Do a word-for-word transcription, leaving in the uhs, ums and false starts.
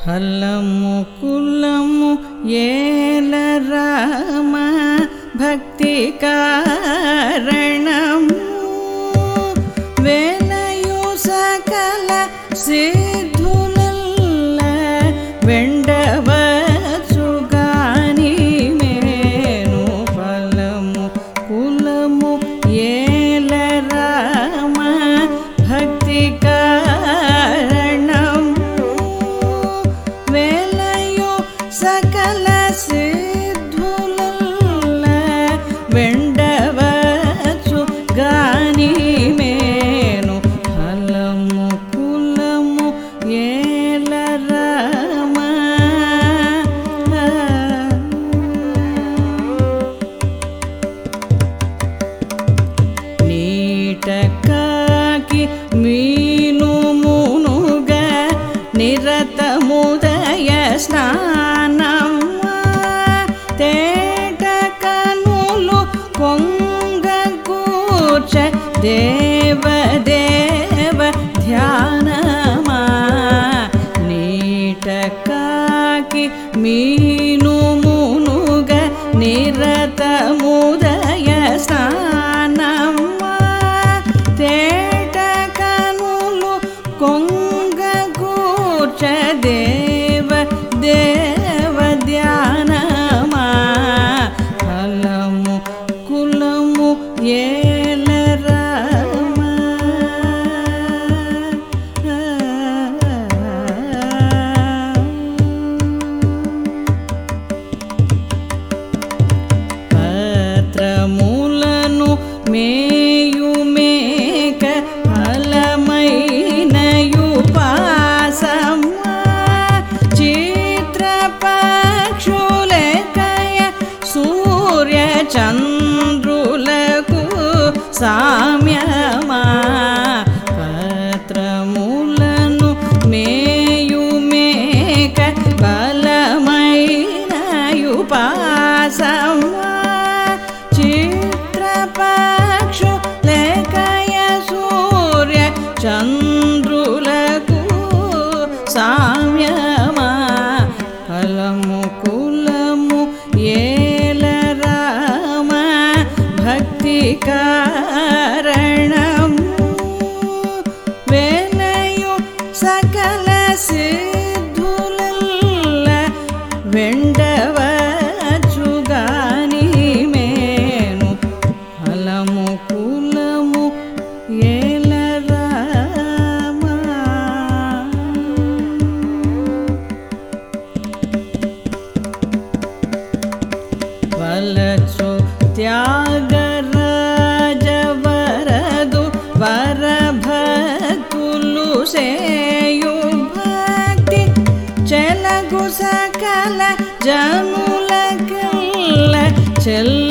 ఫలము కులము ఏల రామ భక్తి కారణము వేలయు సకల సిద్ధులల్ల వెండవచుగాని మేను ఫలము కులము ఏల రామ భక్తి సకల సిద్ధులల్ల వెండవచ్చు గాని మేను ఫలము కులము ఏల రామ నీటకాకి మీను మునుగ నిరతముదయ స్నానమ్మ తేట కనులు కొంగ కూర్చ దేవ దేవ ధ్యానమా నీటకాకి మీను మునుగ నిరతముదయ స్నానమ్మ తేట కనులు కొంగ కూర్చ దేవ దేవ ధ్యానమా ఫలము కులము ఏల రామ పత్రములను మేయు మేక ఫలమైనయు పాసమ్మ చిత్రపక్షులకయ సూర్య చంద్రులకు సామ్యమా పత్రములను మేయు మేక బలమైనయు పాసమ్మ చిత్రపక్షులకయ సూర్య చంద్రులకు సామ్యమా ఫలము కులము ఏల రామ భక్తి కారణము వేలయు సకల సిద్ధులల్ల వెండవచుగాని మేను ఫలము కులము ఏల రామ వలచు త్యాగరాజవరదు వరభక్తులు సేయు భక్తి చెలగు సకల జనులకల్ల చెల్